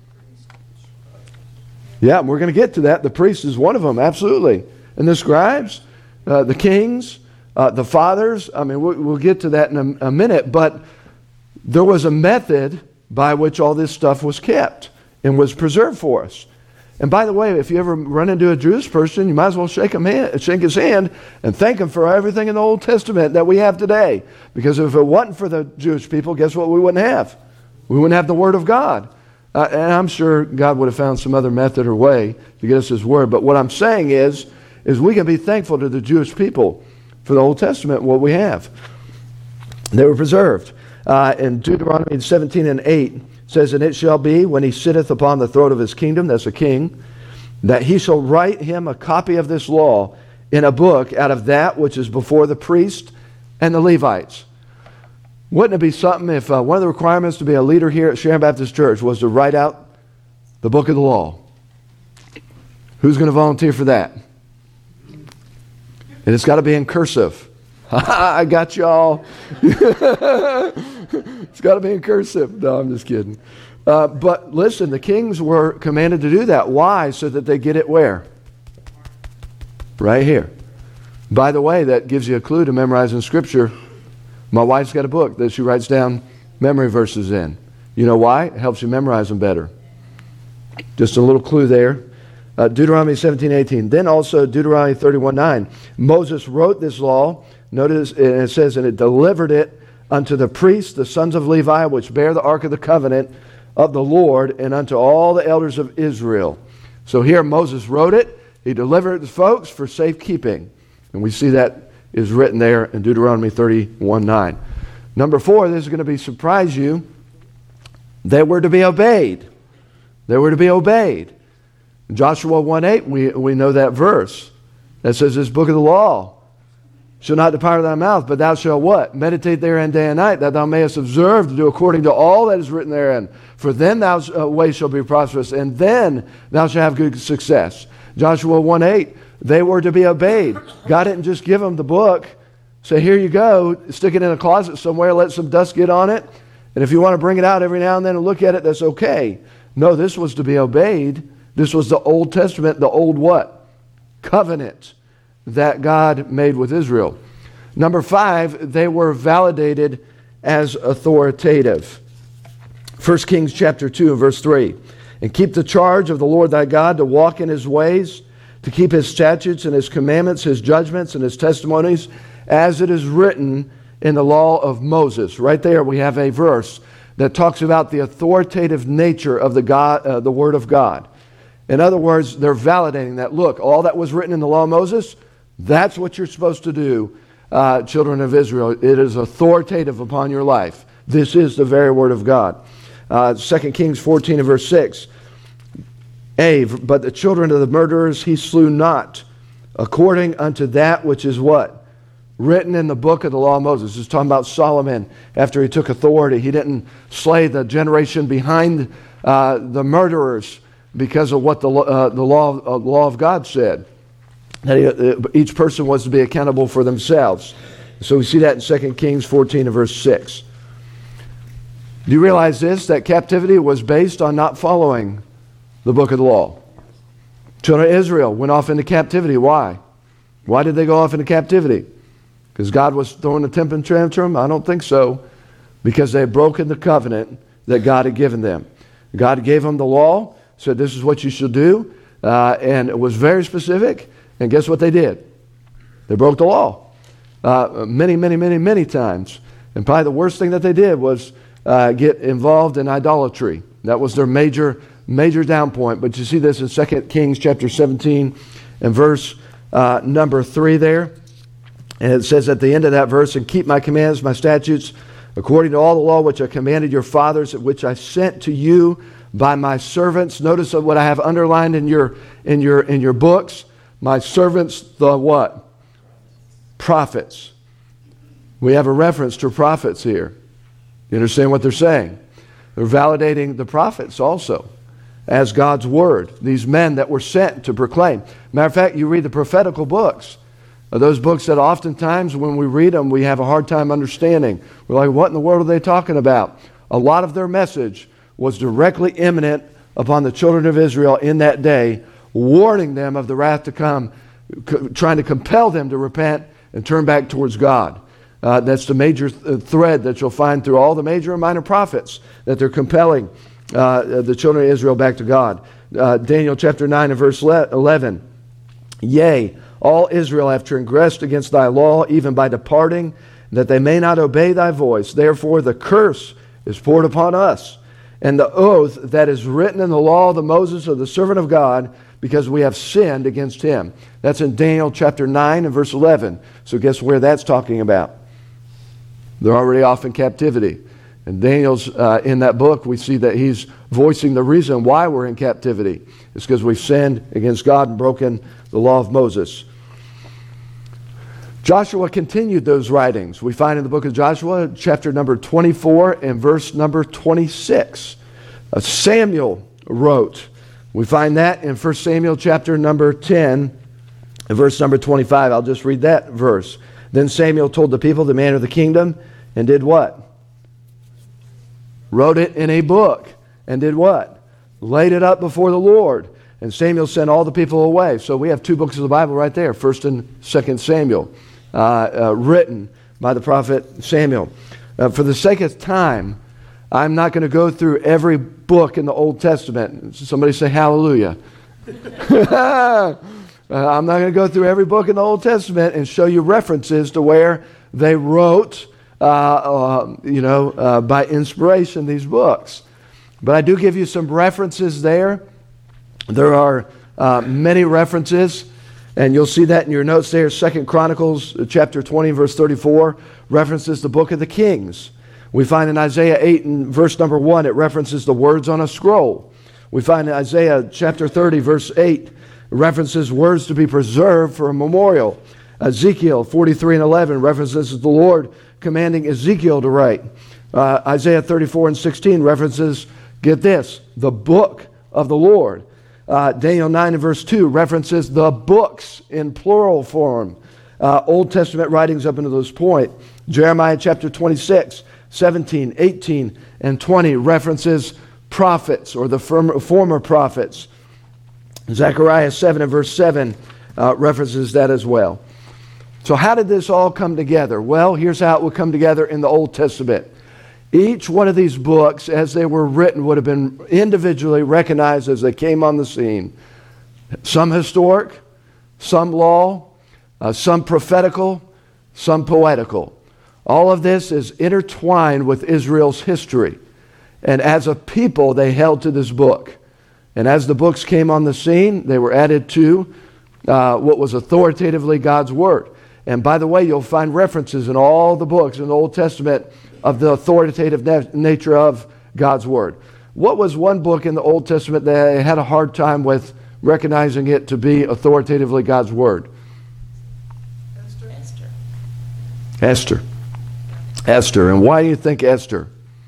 Yeah, we're going to get to that. The priest is one of them, absolutely. And the scribes, uh, the kings, uh, the fathers. I mean, we'll, we'll get to that in a, a minute. But there was a method by which all this stuff was kept and was preserved for us. And by the way, if you ever run into a Jewish person, you might as well shake, him hand, shake his hand and thank him for everything in the Old Testament that we have today. Because if it wasn't for the Jewish people, guess what we wouldn't have? We wouldn't have the Word of God. Uh, and I'm sure God would have found some other method or way to get us His Word. But what I'm saying is, is we can be thankful to the Jewish people for the Old Testament, what we have. They were preserved. Uh, in Deuteronomy seventeen and eight, says, and it shall be, when he sitteth upon the throne of his kingdom, that's a king, that he shall write him a copy of this law in a book out of that which is before the priest and the Levites. Wouldn't it be something if uh, one of the requirements to be a leader here at Sharon Baptist Church was to write out the book of the law? Who's going to volunteer for that? And it's got to be in cursive. I got y'all. It's got to be in cursive. No, I'm just kidding. Uh, but listen, the kings were commanded to do that. Why? So that they get it where? Right here. By the way, that gives you a clue to memorizing Scripture. My wife's got a book that she writes down memory verses in. You know why? It helps you memorize them better. Just a little clue there. Uh, Deuteronomy seventeen, eighteen. Then also Deuteronomy thirty-one, nine. Moses wrote this law. Notice it says, and it delivered it unto the priests, the sons of Levi, which bear the ark of the covenant of the Lord, and unto all the elders of Israel. So here Moses wrote it. He delivered it to folks for safekeeping. And we see that is written there in Deuteronomy thirty-one, nine. Number four, this is going to be surprise you. They were to be obeyed. They were to be obeyed. In Joshua one, eight, we, we know that verse that says, this book of the law shall not depart out of thy mouth, but thou shalt what? Meditate therein day and night, that thou mayest observe to do according to all that is written therein. For then thy uh, way shall be prosperous, and then thou shalt have good success. Joshua one, eight, they were to be obeyed. God didn't just give them the book, say, here you go, stick it in a closet somewhere, let some dust get on it, And if you want to bring it out every now and then and look at it, that's okay. No, this was to be obeyed. This was the Old Testament, the old what? Covenant that God made with Israel. Number five, they were validated as authoritative. First Kings chapter two and verse three. And keep the charge of the Lord thy God to walk in his ways, to keep his statutes and his commandments, his judgments and his testimonies, as it is written in the law of Moses. Right there we have a verse that talks about the authoritative nature of the God, uh, the Word of God. In other words, they're validating that. Look, all that was written in the law of Moses, that's what you're supposed to do, uh, children of Israel. It is authoritative upon your life. This is the very Word of God. Uh, Second Kings fourteen and verse six. A, but the children of the murderers he slew not, according unto that which is what? Written in the book of the law of Moses. It's talking about Solomon after he took authority. He didn't slay the generation behind uh, the murderers because of what the, uh, the law, uh, law of God said. That he, uh, each person was to be accountable for themselves. So we see that in Second Kings fourteen and verse six. Do you realize this? That captivity was based on not following the book of the law. Children of Israel went off into captivity. Why? Why did they go off into captivity? Because God was throwing a temper tantrum? I don't think so. Because they had broken the covenant that God had given them. God gave them the law, said this is what you should do, uh, and it was very specific. And guess what they did? They broke the law uh, many, many, many, many times. And probably the worst thing that they did was uh, get involved in idolatry. That was their major, major down point. But you see this in Second Kings chapter seventeen and verse uh, number three there. And it says at the end of that verse, and keep my commands, my statutes, according to all the law which I commanded your fathers, which I sent to you by my servants. Notice what I have underlined in your in your in your books. My servants, the what? Prophets. We have a reference to prophets here. You understand what they're saying? They're validating the prophets also as God's word. These men that were sent to proclaim. Matter of fact, you read the prophetical books. Those books that oftentimes when we read them, we have a hard time understanding. We're like, what in the world are they talking about? A lot of their message was directly imminent upon the children of Israel in that day, warning them of the wrath to come, c- trying to compel them to repent and turn back towards God. Uh, that's the major th- thread that you'll find through all the major and minor prophets, that they're compelling uh, the children of Israel back to God. Uh, Daniel chapter nine and verse eleven. Yea, all Israel have transgressed against thy law, even by departing, that they may not obey thy voice. Therefore the curse is poured upon us, and the oath that is written in the law of the Moses of the servant of God, because we have sinned against him. That's in Daniel chapter nine and verse eleven. So guess where that's talking about? They're already off in captivity. And Daniel's, uh, in that book, we see that he's voicing the reason why we're in captivity. It's because we've sinned against God and broken the law of Moses. Joshua continued those writings. We find in the book of Joshua, chapter number twenty-four and verse number twenty-six. Uh, Samuel wrote. We find that in First Samuel chapter number ten and verse number twenty-five. I'll just read that verse. Then Samuel told the people the manner of the kingdom and did what? Wrote it in a book and did what? Laid it up before the Lord. And Samuel sent all the people away. So we have two books of the Bible right there, First and Second Samuel, uh, uh, written by the prophet Samuel. Uh, for the sake of time, I'm not going to go through every book in the Old Testament. Somebody say hallelujah. uh, I'm not going to go through every book in the Old Testament and show you references to where they wrote, uh, uh, you know, uh, by inspiration these books. But I do give you some references there. There are uh, many references, and you'll see that in your notes there. Second Chronicles chapter twenty, verse thirty-four, references the book of the Kings. We find in Isaiah eight and verse number one, it references the words on a scroll. We find in Isaiah chapter thirty, verse eight, it references words to be preserved for a memorial. Ezekiel forty-three and eleven references the Lord commanding Ezekiel to write. Uh, Isaiah thirty-four and sixteen references, get this, the book of the Lord. Uh, Daniel nine and verse two references the books in plural form. Uh, Old Testament writings up into this point. Jeremiah chapter twenty-six, seventeen, eighteen, and twenty references prophets or the former, former prophets. Zechariah seven and verse seven uh, references that as well. So how did this all come together? Well, here's how it would come together in the Old Testament. Each one of these books, as they were written, would have been individually recognized as they came on the scene. Some historic, some law, uh, some prophetical, some poetical. All of this is intertwined with Israel's history. And as a people, they held to this book. And as the books came on the scene, they were added to uh, what was authoritatively God's Word. And by the way, you'll find references in all the books in the Old Testament of the authoritative na- nature of God's Word. What was one book in the Old Testament that they had a hard time with recognizing it to be authoritatively God's Word? Esther. Esther. Esther. Esther. And why do you think Esther?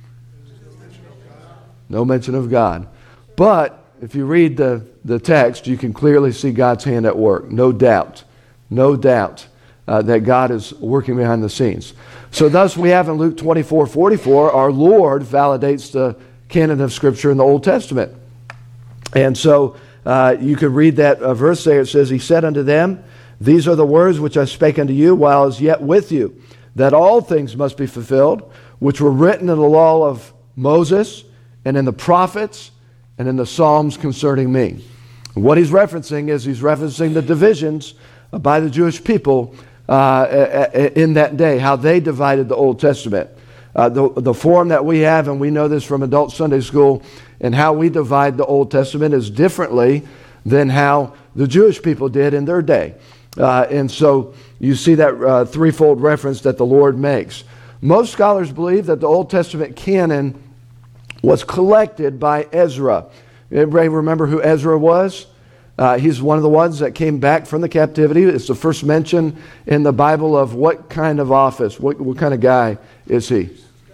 No mention of God. But if you read the, the text, you can clearly see God's hand at work. No doubt. No doubt uh, that God is working behind the scenes. So thus we have in Luke twenty-four forty-four, our Lord validates the canon of Scripture in the Old Testament. And so uh, you could read that uh, verse there. It says, He said unto them, These are the words which I spake unto you while I was yet with you, that all things must be fulfilled, which were written in the law of Moses, and in the prophets, and in the Psalms concerning me. And what he's referencing is he's referencing the divisions by the Jewish people uh, in that day, how they divided the Old Testament. Uh, the, the form that we have, and we know this from adult Sunday school, and how we divide the Old Testament is differently than how the Jewish people did in their day. Uh, and so you see that uh, threefold reference that the Lord makes. Most scholars believe that the Old Testament canon was collected by Ezra. Everybody remember who Ezra was? Uh, he's one of the ones that came back from the captivity. It's the first mention in the Bible of what kind of office, what, what kind of guy is he?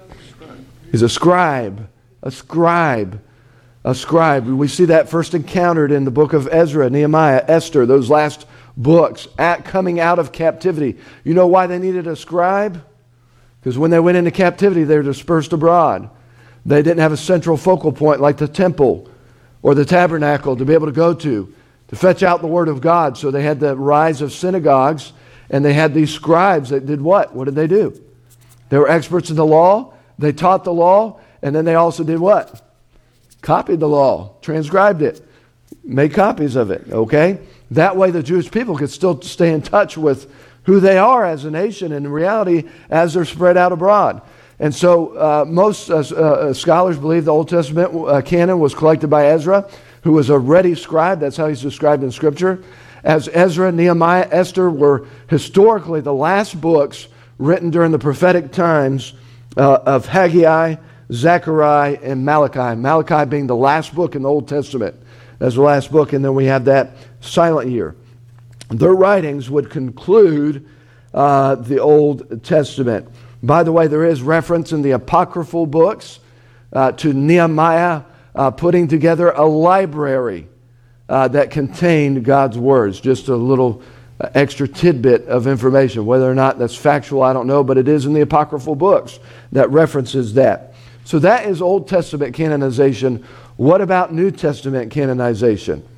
He's a scribe. A scribe. A scribe. We see that first encountered in the book of Ezra, Nehemiah, Esther, those last books at coming out of captivity. You know why they needed a scribe? Because when they went into captivity, they were dispersed abroad. They didn't have a central focal point like the temple or the tabernacle to be able to go to, to fetch out the Word of God. So they had the rise of synagogues, and they had these scribes that did what? What did they do? They were experts in the law. They taught the law, and then they also did what? Copied the law, transcribed it, made copies of it, okay? That way the Jewish people could still stay in touch with who they are as a nation and in reality as they're spread out abroad. And so uh, most uh, uh, scholars believe the Old Testament uh, canon was collected by Ezra, who was a ready scribe. That's how he's described in Scripture. As Ezra, Nehemiah, Esther were historically the last books written during the prophetic times uh, of Haggai, Zechariah, and Malachi. Malachi being the last book in the Old Testament. That's the last book, and then we have that silent year. Their writings would conclude uh, the Old Testament. By the way, there is reference in the apocryphal books uh, to Nehemiah uh, putting together a library uh, that contained God's words. Just a little uh, extra tidbit of information. Whether or not that's factual, I don't know, but it is in the apocryphal books that references that. So that is Old Testament canonization. What about New Testament canonization?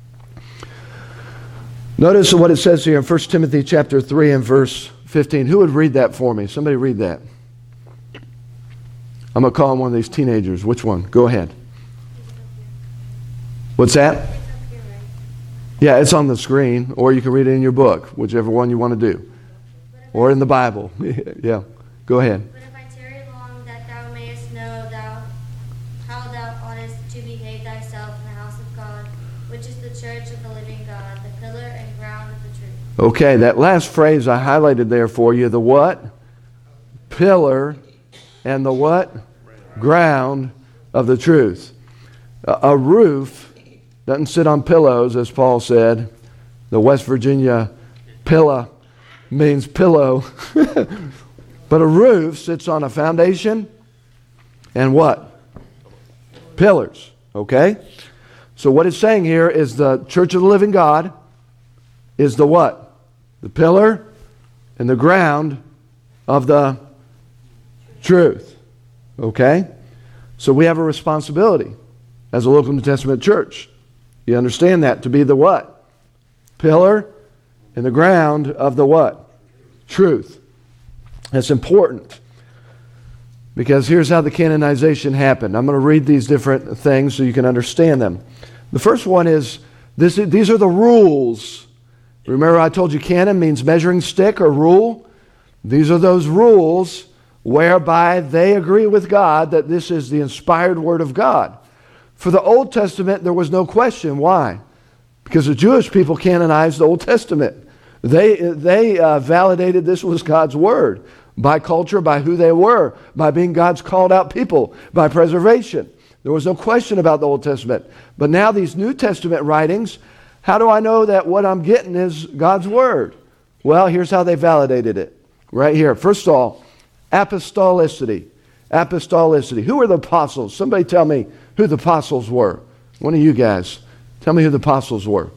Notice what it says here in First Timothy chapter three and verse fifteen. Who would read that for me? Somebody read that. I'm going to call on one of these teenagers. Which one? Go ahead. What's that? Yeah, it's on the screen, or you can read it in your book, whichever one you want to do. Or in the Bible. Yeah, go ahead. But if I tarry long, that thou mayest know thou how thou oughtest to behave thyself in the house of God, which is the church of the living God, the pillar and ground of the truth. Okay, that last phrase I highlighted there for you, the what? Pillar and the what? Ground of the truth. A, a roof doesn't sit on pillows, as Paul said. The West Virginia pillow means pillow. But a roof sits on a foundation and what? Pillars, okay? So what it's saying here is the church of the living God is the what? The pillar and the ground of the truth. Okay? So we have a responsibility as a local New Testament church. You understand that? To be the what? Pillar in the ground of the what? Truth. That's important. Because here's how the canonization happened. I'm going to read these different things so you can understand them. The first one is, this, these are the rules. Remember I told you canon means measuring stick or rule? These are those rules whereby they agree with God that this is the inspired Word of God. For the Old Testament, there was no question. Why? Because the Jewish people canonized the Old Testament. They, they uh, validated this was God's Word by culture, by who they were, by being God's called out people, by preservation. There was no question about the Old Testament. But now these New Testament writings, how do I know that what I'm getting is God's Word? Well, here's how they validated it. Right here. First of all, apostolicity. Apostolicity. Who were the apostles? Somebody tell me who the apostles were. One of you guys. Tell me who the apostles were.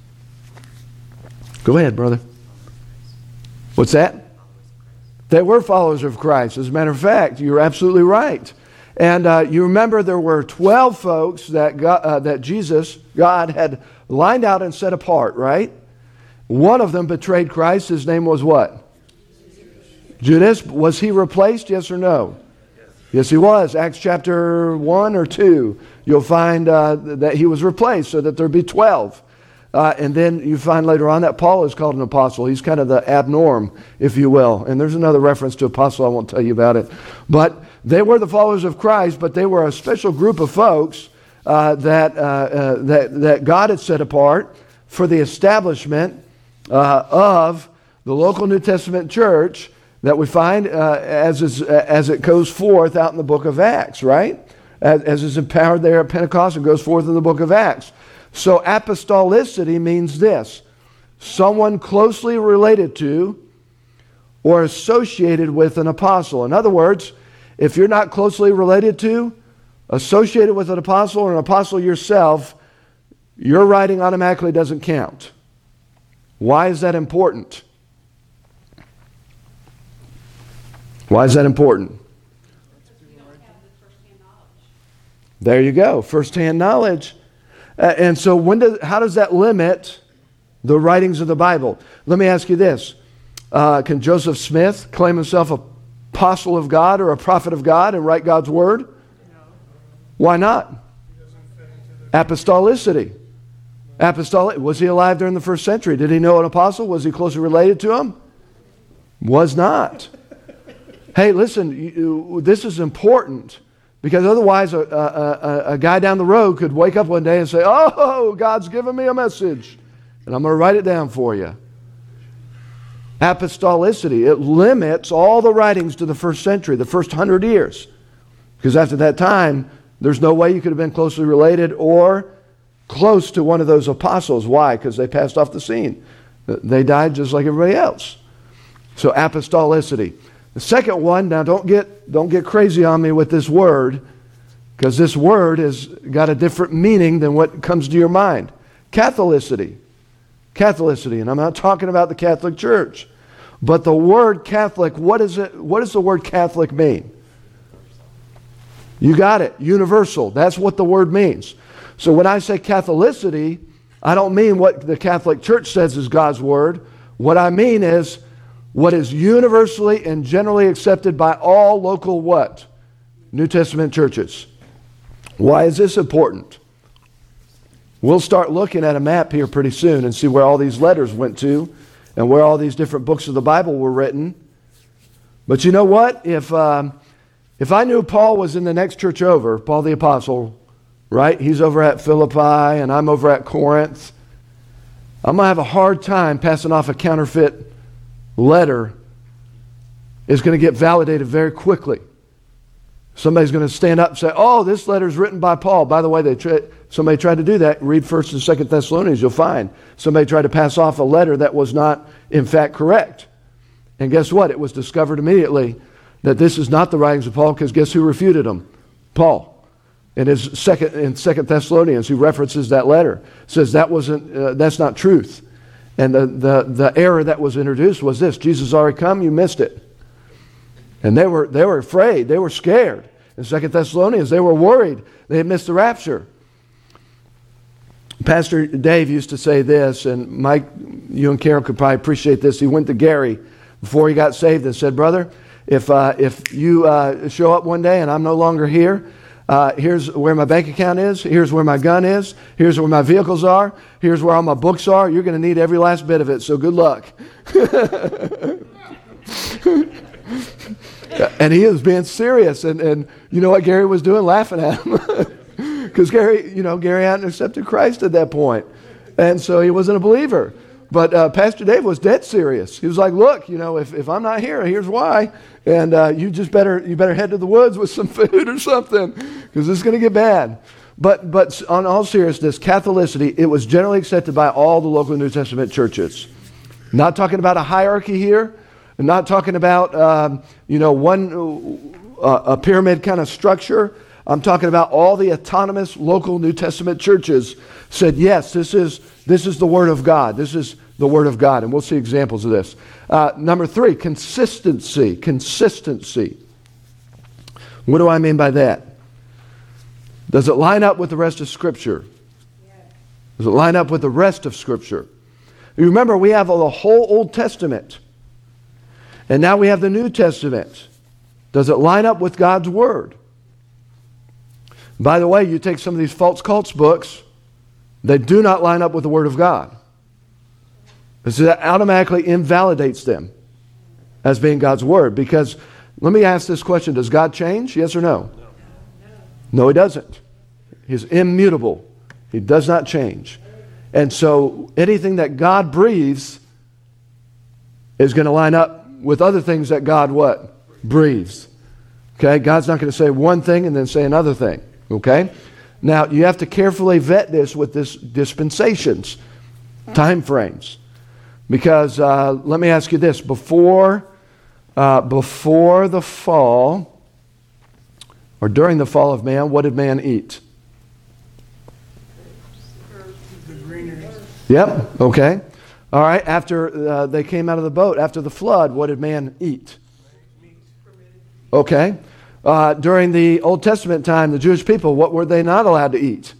Go ahead, brother. What's that? They were followers of Christ. As a matter of fact, you're absolutely right. And uh, you remember there were twelve folks that, God, uh, that Jesus, God, had lined out and set apart, right? One of them betrayed Christ. His name was what? Judas. Was he replaced? Yes or no? Yes, yes he was. Acts chapter one or two, you'll find uh, that he was replaced so that there be twelve. Uh, and then you find later on that Paul is called an apostle. He's kind of the abnorm, if you will. And there's another reference to apostle. I won't tell you about it. But they were the followers of Christ, but they were a special group of folks uh, that, uh, uh, that, that God had set apart for the establishment uh, of the local New Testament church that we find uh, as, is, as it goes forth out in the book of Acts, right? As, as is empowered there at Pentecost and goes forth in the book of Acts. So apostolicity means this: someone closely related to or associated with an apostle. In other words, if you're not closely related to, associated with an apostle or an apostle yourself, your writing automatically doesn't count. Why is that important? Why is that important? There you go, first-hand knowledge. Uh, and so when does, how does that limit the writings of the Bible? Let me ask you this. Uh, can Joseph Smith claim himself an apostle of God or a prophet of God and write God's Word? No. Why not? Apostolicity. Apostolic. Was he alive during the first century? Did he know an apostle? Was he closely related to him? Was not. Hey, listen, you, this is important. Because otherwise, a, a, a, a guy down the road could wake up one day and say, oh, God's given me a message, and I'm going to write it down for you. Apostolicity, it limits all the writings to the first century, the first hundred years. Because after that time, there's no way you could have been closely related or close to one of those apostles. Why? Because they passed off the scene. They died just like everybody else. So apostolicity. The second one, now don't get, don't get crazy on me with this word, because this word has got a different meaning than what comes to your mind. Catholicity. Catholicity, and I'm not talking about the Catholic Church. But the word Catholic, what is it? What does the word Catholic mean? You got it. Universal. That's what the word means. So when I say Catholicity, I don't mean what the Catholic Church says is God's word. What I mean is what is universally and generally accepted by all local what? New Testament churches. Why is this important? We'll start looking at a map here pretty soon and see where all these letters went to and where all these different books of the Bible were written. But you know what? If, um, if I knew Paul was in the next church over, Paul the Apostle, right? He's over at Philippi and I'm over at Corinth. I'm going to have a hard time passing off a counterfeit letter. Is going to get validated very quickly. Somebody's going to stand up and say, oh, this letter is written by Paul. By the way, they tri- somebody tried to do that. Read First and Second Thessalonians, you'll find. Somebody tried to pass off a letter that was not, in fact, correct. And guess what? It was discovered immediately that this is not the writings of Paul, because guess who refuted them? Paul. In his second, in Second Thessalonians, he references that letter. Says that wasn't, uh, that's not truth. And the, the, the error that was introduced was this: Jesus already come, you missed it. And they were, they were afraid, they were scared. In Second Thessalonians, they were worried. They had missed the rapture. Pastor Dave used to say this, and Mike, you and Carol could probably appreciate this. He went to Gary before he got saved and said, brother, if, uh, if you uh, show up one day and I'm no longer here, Uh, here's where my bank account is. Here's where my gun is. Here's where my vehicles are. Here's where all my books are. You're going to need every last bit of it, so good luck. And he was being serious. And, and you know what Gary was doing? Laughing at him. Because Gary, you know, Gary hadn't accepted Christ at that point. And so he wasn't a believer. But uh, Pastor Dave was dead serious. He was like, look, you know, if, if I'm not here, here's why. And uh, you just better you better head to the woods with some food or something, because it's going to get bad. But but on all seriousness, Catholicity, it was generally accepted by all the local New Testament churches. Not talking about a hierarchy here. I'm not talking about um, you know one uh, a pyramid kind of structure. I'm talking about all the autonomous local New Testament churches said, yes, this is this is the Word of God. This is the Word of God. And we'll see examples of this. Uh, number three, consistency. Consistency. What do I mean by that? Does it line up with the rest of Scripture? Does it line up with the rest of Scripture? You remember, we have the whole Old Testament. And now we have the New Testament. Does it line up with God's Word? By the way, you take some of these false cults books, they do not line up with the Word of God. So that automatically invalidates them as being God's Word. Because, let me ask this question, does God change? Yes or no? No, no He doesn't. He's immutable. He does not change. And so anything that God breathes is going to line up with other things that God what? Breathes. Okay? God's not going to say one thing and then say another thing. Okay? Now, you have to carefully vet this with this dispensations, time frames. Because, uh, let me ask you this. Before, uh, before the fall, or during the fall of man, what did man eat? The greenery. Yep, okay. All right, after uh, they came out of the boat, after the flood, what did man eat? Okay. Uh, during the Old Testament time, the Jewish people, what were they not allowed to eat?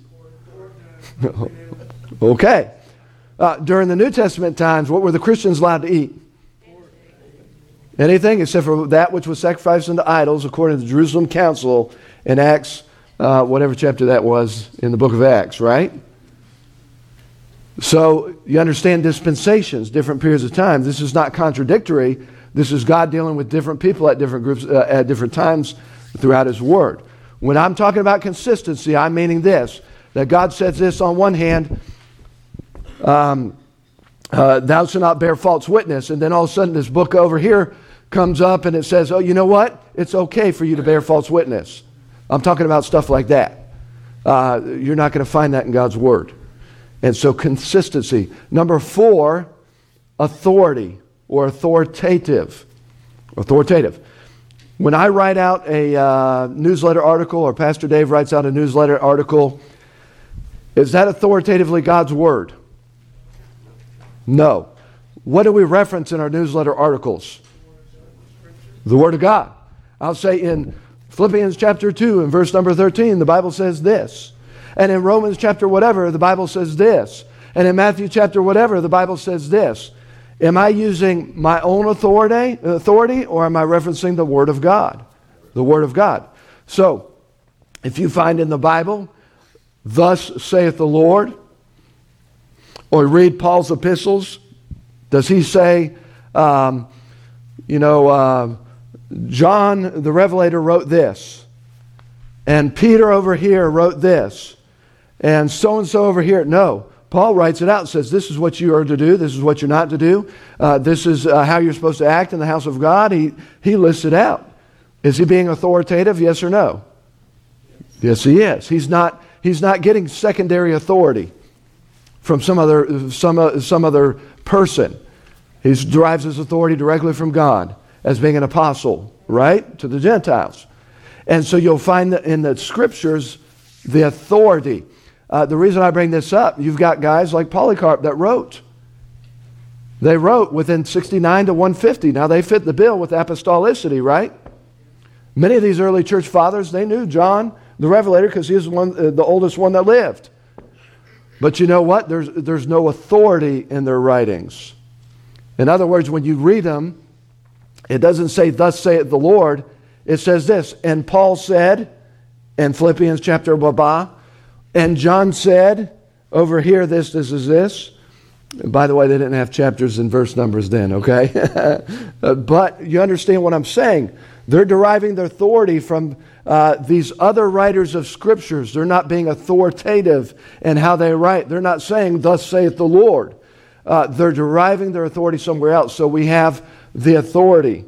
Okay. Uh, during the New Testament times, what were the Christians allowed to eat? Anything except for that which was sacrificed unto idols, according to the Jerusalem Council in Acts, uh, whatever chapter that was in the book of Acts, right? So you understand dispensations, different periods of time. This is not contradictory. This is God dealing with different people at different groups uh, at different times throughout His Word. When I'm talking about consistency, I'm meaning this, that God says this on one hand, um, uh, thou shalt not bear false witness, and then all of a sudden this book over here comes up and it says, oh, you know what? It's okay for you to bear false witness. I'm talking about stuff like that. Uh, you're not going to find that in God's Word. And so consistency. Number four, authority or authoritative. Authoritative. When I write out a uh, newsletter article, or Pastor Dave writes out a newsletter article, is that authoritatively God's Word? No. What do we reference in our newsletter articles? The Word of God. I'll say in Philippians chapter two and verse number thirteen, the Bible says this. And in Romans chapter whatever, the Bible says this. And in Matthew chapter whatever, the Bible says this. Am I using my own authority, authority, or am I referencing the Word of God? The Word of God. So, if you find in the Bible, thus saith the Lord, or read Paul's epistles, does he say, um, you know, uh, John the Revelator wrote this, and Peter over here wrote this, and so-and-so over here? No. Paul writes it out and says, this is what you are to do, this is what you're not to do, uh, this is uh, how you're supposed to act in the house of God. He, he lists it out. Is he being authoritative, yes or no? Yes, he is. He's not, he's not getting secondary authority from some other, some, uh, some other person. He derives his authority directly from God as being an apostle, right, to the Gentiles. And so you'll find that in the Scriptures the authority. Uh, the reason I bring this up, you've got guys like Polycarp that wrote. They wrote within sixty-nine to one fifty. Now they fit the bill with apostolicity, right? Many of these early church fathers, they knew John the Revelator because he was one, uh, the oldest one that lived. But you know what? There's, there's no authority in their writings. In other words, when you read them, it doesn't say, thus saith the Lord. It says this, and Paul said, in Philippians chapter blah, blah, and John said, over here, this, this is this. And by the way, they didn't have chapters and verse numbers then, okay? But you understand what I'm saying. They're deriving their authority from uh, these other writers of scriptures. They're not being authoritative in how they write. They're not saying, thus saith the Lord. Uh, they're deriving their authority somewhere else. So we have the authority.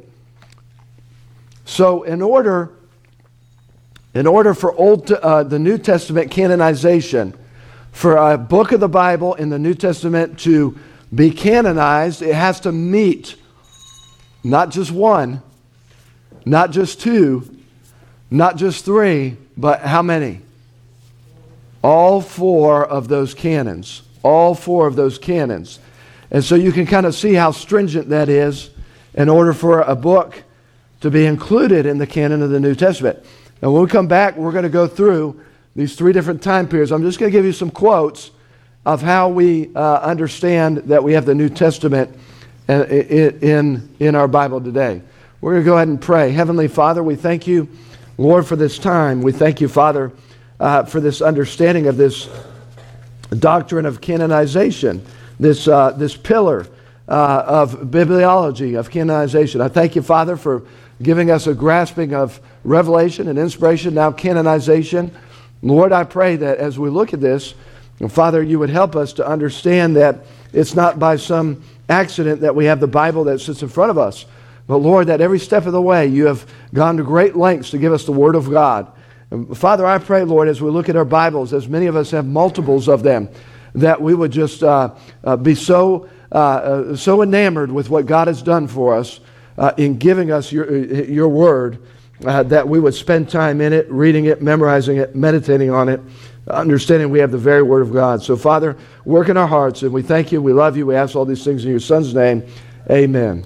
So in order, in order for Old uh, the New Testament canonization, for a book of the Bible in the New Testament to be canonized, it has to meet not just one, not just two, not just three, but how many? All four of those canons. All four of those canons. And so you can kind of see how stringent that is in order for a book to be included in the canon of the New Testament. And when we come back, we're going to go through these three different time periods. I'm just going to give you some quotes of how we uh, understand that we have the New Testament in, in, in our Bible today. We're going to go ahead and pray. Heavenly Father, we thank you, Lord, for this time. We thank you, Father, uh, for this understanding of this doctrine of canonization, this, uh, this pillar uh, of bibliology, of canonization. I thank you, Father, for giving us a grasping of revelation and inspiration, now canonization. Lord, I pray that as we look at this, Father, you would help us to understand that it's not by some accident that we have the Bible that sits in front of us. But Lord, that every step of the way you have gone to great lengths to give us the Word of God. And Father, I pray, Lord, as we look at our Bibles, as many of us have multiples of them, that we would just uh, uh, be so, uh, uh, so enamored with what God has done for us uh, in giving us your, your Word, uh, that we would spend time in it, reading it, memorizing it, meditating on it, understanding we have the very Word of God. So, Father, work in our hearts, and we thank you, we love you, we ask all these things in your Son's name. Amen.